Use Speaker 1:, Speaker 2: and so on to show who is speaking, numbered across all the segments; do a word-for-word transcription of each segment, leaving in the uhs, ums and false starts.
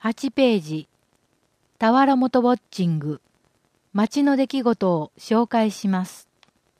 Speaker 1: はちページ、俵元ウォッチング、町の出来事を紹介します。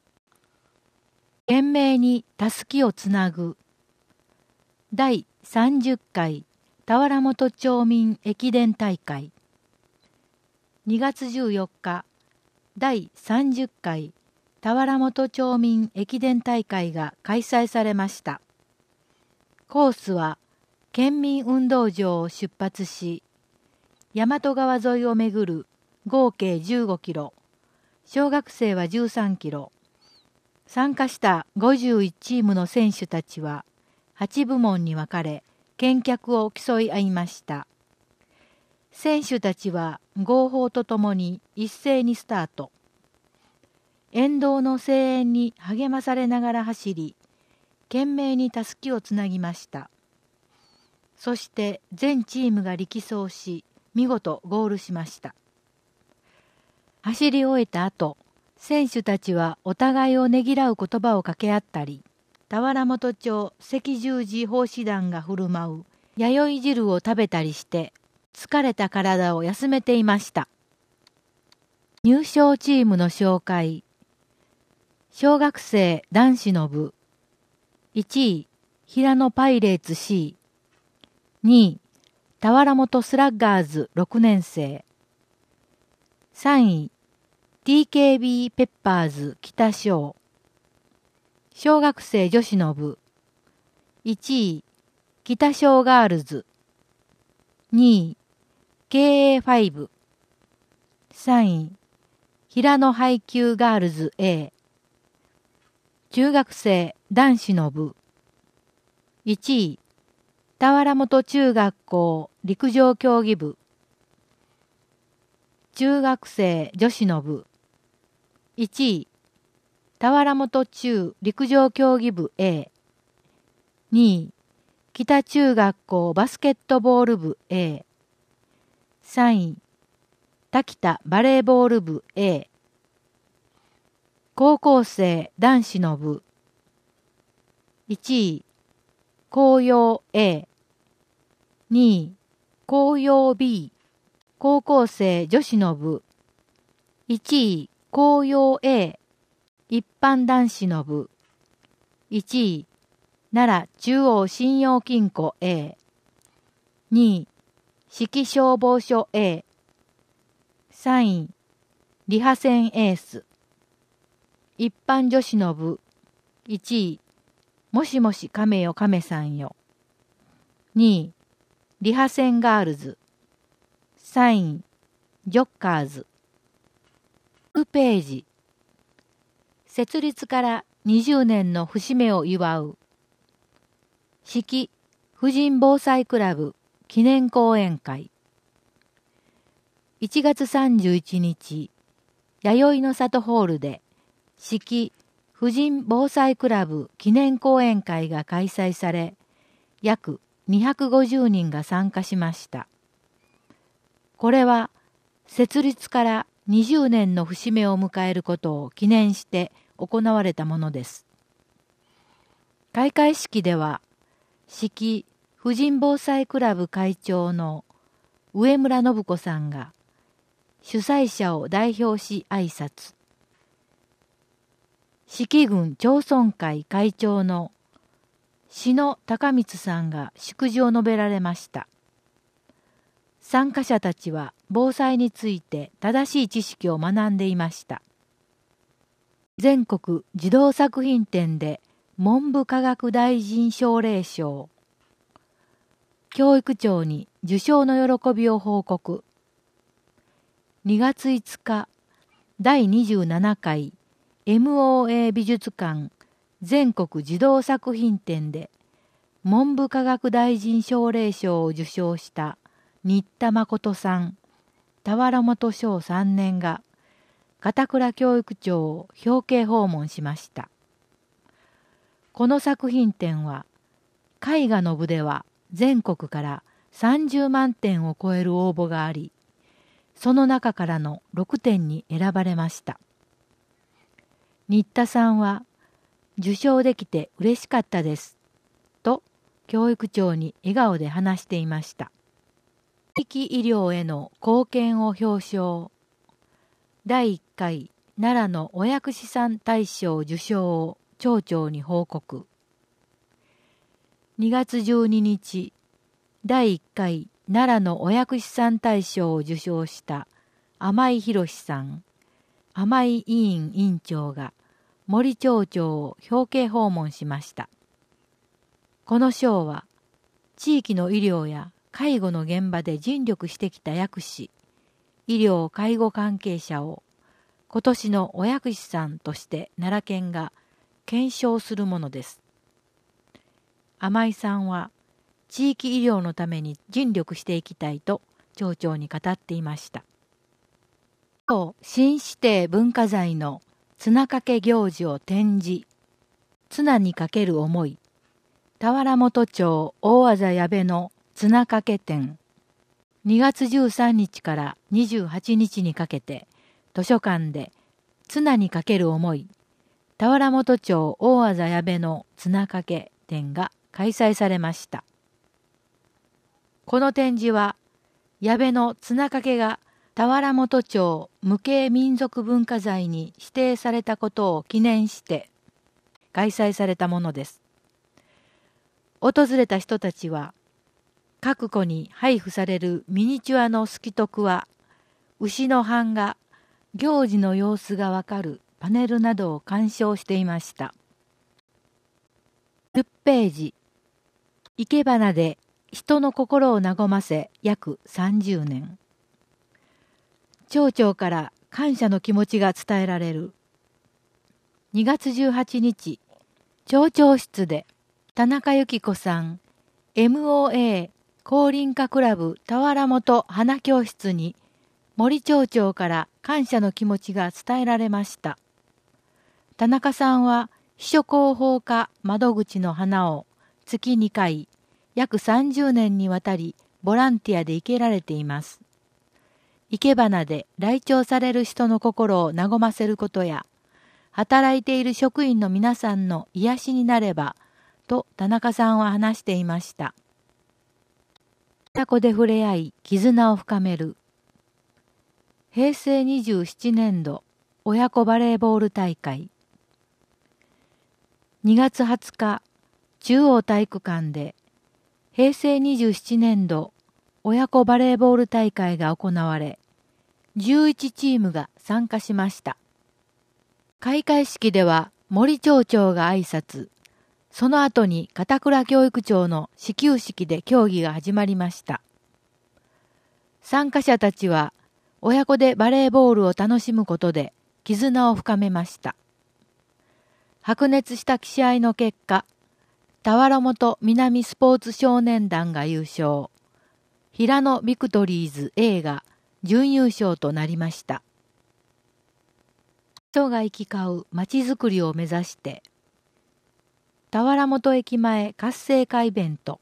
Speaker 1: 懸命にたすきをつなぐ。だいさんじゅっかい俵元町民駅伝大会。にがつじゅうよっか、だいさんじゅっかい俵元町民駅伝大会が開催されました。コースは県民運動場を出発し、大和川沿いをめぐる合計じゅうごキロ、小学生はじゅうさんキロ。参加したごじゅういちチームの選手たちははちぶもんに分かれ、健脚を競い合いました。選手たちは号砲とともに一斉にスタート。沿道の声援に励まされながら走り、懸命にたすきをつなぎました。そして全チームが力走し、見事ゴールしました。走り終えた後、選手たちはお互いをねぎらう言葉を掛け合ったり、俵元町赤十字奉仕団が振る舞う弥生汁を食べたりして、疲れた体を休めていました。入賞チームの紹介。小学生男子の部。いちい、平野パイレーツ C。にい、俵元スラッガーズろくねんせい。さんい、ティーケービー ペッパーズ北小。小学生女子の部。いちい、北小ガールズ。にい、ケーエーファイブ。さんい、平野配給ガールズ A。中学生男子の部。いちい、俵元中学校陸上競技部。中学生女子の部。いちい、俵元中陸上競技部 A。にい、北中学校バスケットボール部 A。さんい、滝田バレーボール部 A。高校生男子の部。いちい、紅葉 A。にい、紅葉 B。高校生女子の部。いちい、紅葉 A。一般男子の部。いちい、奈良中央信用金庫 A。にい、四季消防署 A。さんい、リハセンエース。一般女子の部。いちい、もしもし亀よ亀さんよ。にい、リハセンガールズ。さんい、ジョッカーズ。ろくページ。設立からにじゅうねんの節目を祝う。四季婦人防災クラブ記念講演会。いちがつさんじゅういちにち、弥生の里ホールで四季婦人防災クラブ記念講演会が開催され、約にひゃくごじゅうにんが参加しました。これは設立からにじゅうねんの節目を迎えることを記念して行われたものです。開会式では、四季婦人防災クラブ会長の上村信子さんが主催者を代表し挨拶。四季郡町村会会長の篠高光さんが祝辞を述べられました。参加者たちは防災について正しい知識を学んでいました。全国児童作品展で文部科学大臣奨励賞。教育長に受賞の喜びを報告。にがついつか、だいにじゅうななかい エムオーエー 美術館全国児童作品展で文部科学大臣奨励賞を受賞した新田誠さん、俵元小さんねんが片倉教育長を表敬訪問しました。この作品展は絵画の部では全国からさんじゅうまんてんを超える応募があり、その中からのろくてんに選ばれました。新田さんは、受賞できて嬉しかったです、と教育長に笑顔で話していました。 地域医療への貢献を表彰。だいいっかい奈良のお薬師さん大賞受賞を町長に報告。にがつじゅうににち、だいいっかい奈良のお薬師さん大賞を受賞した甘井博さん、甘井委員委員長が森町長を表敬訪問しました。この賞は、地域の医療や介護の現場で尽力してきた薬師、医療介護関係者を今年のお薬師さんとして奈良県が顕彰するものです。甘井さんは地域医療のために尽力していきたいと町長に語っていました。今日、新指定文化財の綱掛け行事を展示、綱にかける思い、田原本町大字矢部の綱掛け展、にがつじゅうさんにちからにじゅうはちにちにかけて図書館で綱にかける思い、田原本町大字矢部の綱掛け展が開催されました。この展示は、矢部の綱掛けが田原本町無形民族文化財に指定されたことを記念して開催されたものです。訪れた人たちは、各戸に配布されるミニチュアの透き徳は、牛の版画、行事の様子がわかるパネルなどを鑑賞していました。じゅっページ、生け花で人の心を和ませ約さんじゅうねん。町長から感謝の気持ちが伝えられる。にがつじゅうはちにち、町長室で田中由紀子さん、エムオーエー 光林科クラブ田原本花教室に森町長から感謝の気持ちが伝えられました。田中さんは秘書広報課窓口の花を月にかい、約さんじゅうねんにわたりボランティアで生けられています。生け花で来庁される人の心を和ませることや、働いている職員の皆さんの癒しになれば、と田中さんは話していました。親子で触れ合い、絆を深める。へいせいにじゅうななねんど親子バレーボール大会。にがつはつか、中央体育館で、へいせいにじゅうななねんど親子バレーボール大会が行われ、じゅういちチームが参加しました。開会式では森町長が挨拶、その後に片倉教育長の始球式で競技が始まりました。参加者たちは親子でバレーボールを楽しむことで絆を深めました。白熱した試合の結果、田原本南スポーツ少年団が優勝、平野ビクトリーズ A が準優勝となりました。人が行き交うまちづくりを目指して、田原本駅前活性化イベント。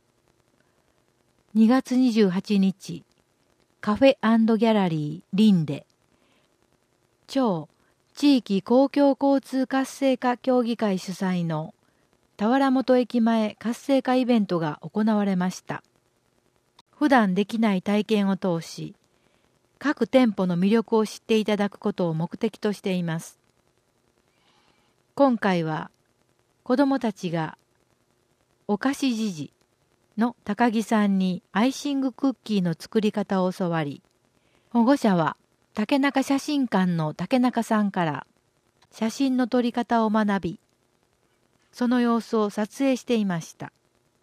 Speaker 1: にがつにじゅうはちにち、カフェ&ギャラリーリンで、町地域公共交通活性化協議会主催の田原本駅前活性化イベントが行われました。普段できない体験を通し、各店舗の魅力を知っていただくことを目的としています。今回は、子どもたちがお菓子じじの高木さんにアイシングクッキーの作り方を教わり、保護者は竹中写真館の竹中さんから写真の撮り方を学び、その様子を撮影していました。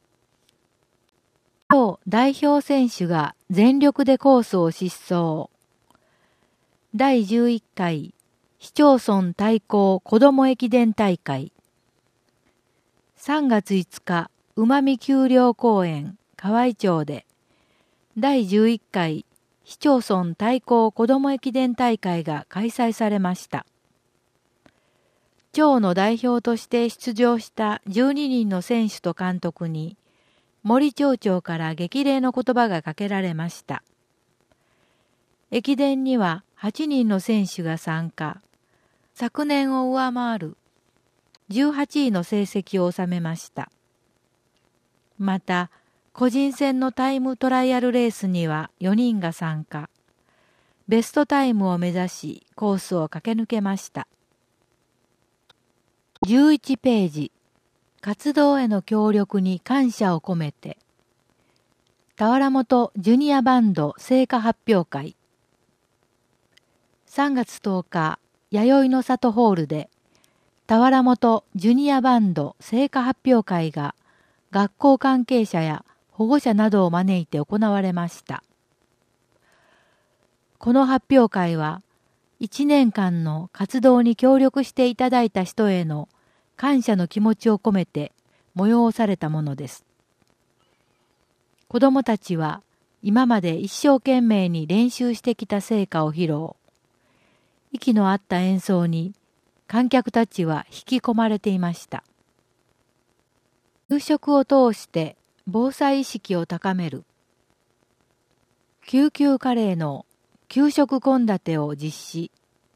Speaker 1: 今日代表選手が全力でコースを疾走。だいじゅういっかい市町村対抗子ども駅伝大会。さんがついつか、うまみ丘陵公園河合町でだいじゅういっかい市町村対抗子ども駅伝大会が開催されました。町の代表として出場したじゅうににんの選手と監督に森町長から激励の言葉がかけられました。駅伝にははちにんの選手が参加。昨年を上回るじゅうはちいの成績を収めました。また、 個人戦のタイムトライアルレースにはよにんが参加。ベストタイムを目指しコースを駆け抜けました。じゅういちページ、活動への協力に感謝を込めて。田原本ジュニアバンド成果発表会。さんがつとおか、弥生の里ホールで、田原本ジュニアバンド成果発表会が学校関係者や保護者などを招いて行われました。この発表会は、いちねんかんの活動に協力していただいた人への感謝の気持ちを込めて催されたものです。子どもたちは今まで一生懸命に練習してきた成果を披露。息の合った演奏に観客たちは引き込まれていました。給食を通して防災意識を高める。救急カレーの給食献立を実施。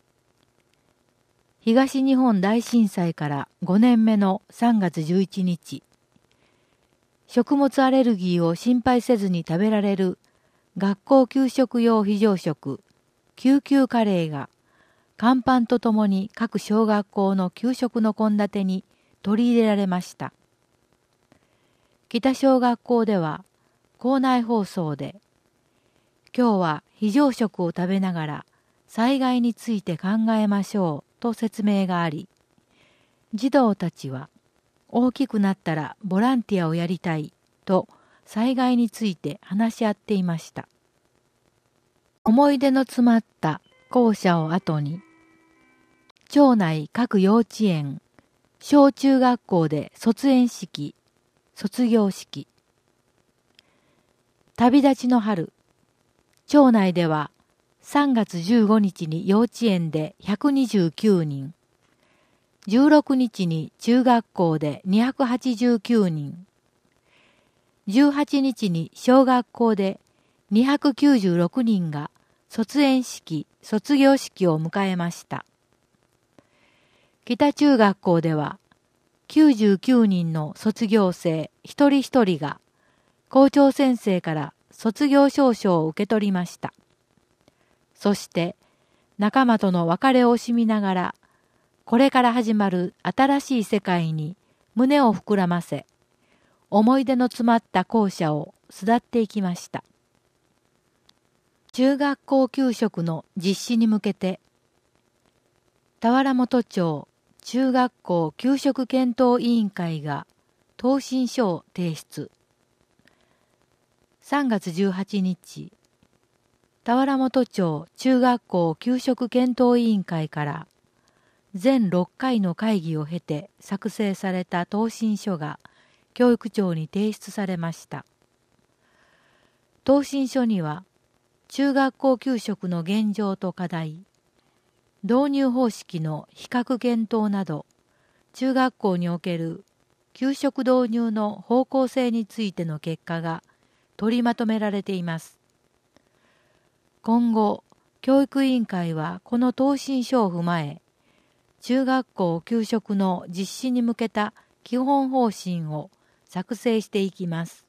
Speaker 1: 東日本大震災からごねんめのさんがつじゅういちにち、食物アレルギーを心配せずに食べられる学校給食用非常食、救急カレーが看板とともに各小学校の給食の献立に取り入れられました。北小学校では校内放送で、今日は非常食を食べながら災害について考えましょうと説明があり、児童たちは大きくなったらボランティアをやりたいと災害について話し合っていました。思い出の詰まった校舎を後に、町内各幼稚園、小中学校で卒園式、卒業式。旅立ちの春、町内ではさんがつじゅうごにちに幼稚園でひゃくにじゅうきゅうにん、じゅうろくにちに中学校でにひゃくはちじゅうきゅうにん、じゅうはちにちに小学校でにひゃくきゅうじゅうろくにんが卒園式、卒業式を迎えました。北中学校ではきゅうじゅうきゅうにんの卒業生一人一人が校長先生から卒業証書を受け取りました。そして仲間との別れを惜しみながら、これから始まる新しい世界に胸を膨らませ、思い出の詰まった校舎を巣立っていきました。中学校給食の実施に向けて、田原本町中学校給食検討委員会が答申書を提出。さんがつじゅうはちにち、田原本町中学校給食検討委員会から全ろっかいの会議を経て作成された答申書が教育庁に提出されました。答申書には、中学校給食の現状と課題、導入方式の比較検討など、中学校における給食導入の方向性についての結果が取りまとめられています。今後、教育委員会はこの答申書を踏まえ、中学校給食の実施に向けた基本方針を作成していきます。